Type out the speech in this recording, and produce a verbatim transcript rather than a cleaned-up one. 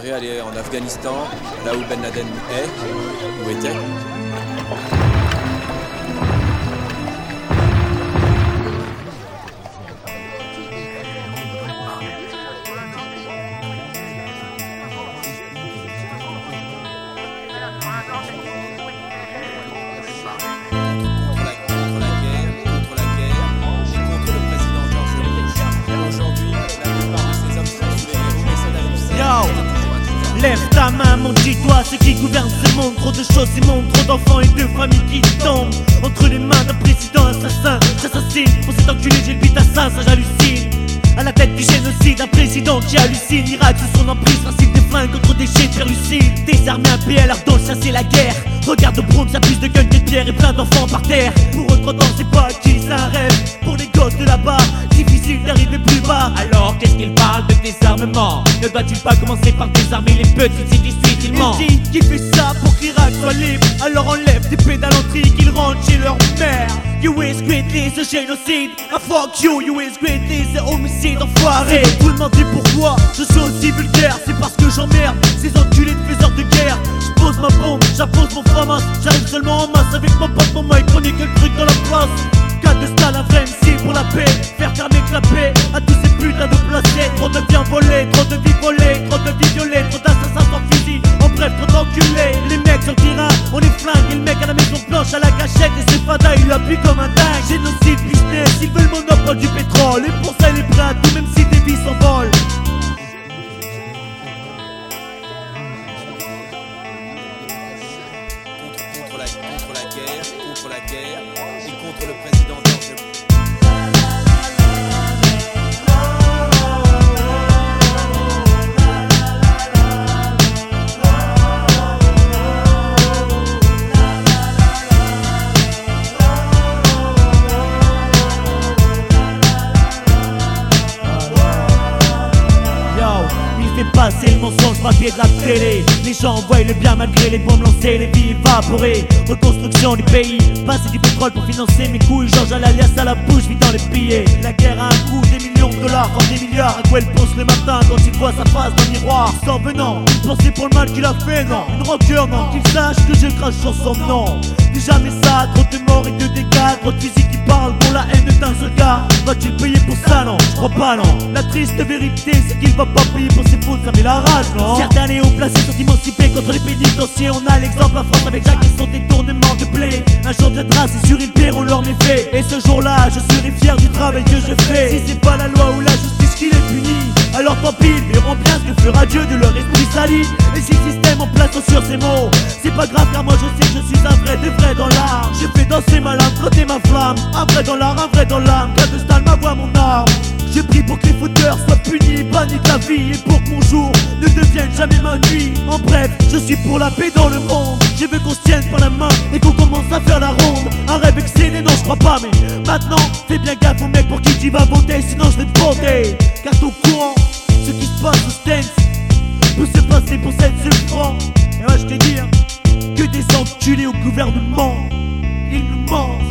préféré aller en Afghanistan, là où Ben Laden est, ou était. Lève ta main, mon petit doigt, ceux qui gouvernent ce monde. Trop de choses immondes, trop d'enfants et de familles qui tombent entre les mains d'un président assassin. J'assassine, pour cet enculé j'ai le beat à ça, ça j'hallucine. À la tête du génocide, un président qui hallucine. Irak sous son emprise, facile des flingues contre des jets de ferlucide. Des armées impériales, leur dos, ça c'est la guerre. Regarde au bronze, y'a plus de guns que de pierre et plein d'enfants par terre. Pour eux, trop temps, c'est pas acquis, c'est un rêve. Pour les gosses de là-bas, difficile d'arriver plus bas. Alors qu'est-ce qu'il parle de désarmement? Ne doit-il pas commencer par désarmer les petits et dissuite il ment? Il dit qu'il fait ça pour qu'Irak soit libre. Alors enlève des pédalenteries qu'ils rentrent chez leur mère. You is greatly the génocide. Ah fuck you, you is greatly the homicide enfoiré. Vous demandez pourquoi je suis aussi vulgaire. C'est parce que j'emmerde ces enculés de faiseurs de guerre. J'pose ma bombe, j'appose mon famas. J'arrive seulement en masse avec mon pote, mon mic, prenez quel truc dans la place. Cas de style, un vrai M C pour la paix. Faire fermer que la paix à tous ces putains de placés. Trop de biens volés, trop de vies volées, trop de vies violées, trop d'assassins sans fusil. En bref, trop d'enculés. Les mecs sur le terrain, on les flingue. Et le mec à la maison blanche à la gâchette. Et c'est fada, il appuie comme un dingue. Génocide, business, il veut le monopole du pétrole. Et pour ça il est prêt à tout, même si des vies s'envolent. Contre la, contre la guerre, contre la guerre et contre le président George. Fait passer le mensonge papier de la télé. Les gens voient le bien malgré les bombes lancées, les vies évaporées. Reconstruction du pays, passer du pétrole pour financer mes couilles. Georges à l'alias à la bouche, vite dans les billets. La guerre a un coût, des millions de dollars, voire des milliards. À quoi elle pense le matin quand il voit sa face dans le miroir? Sans venant, penser pour le mal qu'il a fait, non. Une rancœur, non, qu'il sache que je crache sur son nom. Déjà mais ça, trop de morts et de dégâts. Trop de physique qui parle pour la haine d'un seul gars. Va-t-il payer pour ça, non? Je crois pas, non. La triste vérité, c'est qu'il va pas payer pour ses fautes, ça met la rage, non? Certains néo placés sont émancipés contre les pénitenciers. On a l'exemple en France avec Jacques et son détournement de blé. Un jour viendra, c'est sûr, ils paieront leurs méfaits. Et ce jour-là, je serai fier du travail que je fais. Si c'est pas la loi ou la justice qui les punit, alors tant pis, ils verront bien ce que fera Dieu de leur esprit sali. Et si le système en place sur ces mots, c'est pas grave car moi je sais que je suis un vrai de vrai dans l'art. J'ai fait danser ma lame, frotter ma flamme. Un vrai dans l'art, un vrai dans l'âme. Cas de style, ma voix, mon arme. Je prie pour que les fauteurs soient punis, bannis de la vie. Et pour que mon jour ne devienne jamais ma nuit. En bref, je suis pour la paix dans le monde. Je veux qu'on se tienne par la main et qu'on commence à faire la ronde. Un rêve excellent, non je crois pas, mais maintenant fais bien gaffe au mec pour qui tu vas voter. Sinon je vais te voter. Car ton courant, ce qui se passe au stance peut se passer pour sept seuls francs. Et ouais je t'ai dit hein, que des enculés au gouvernement, ils nous mentent.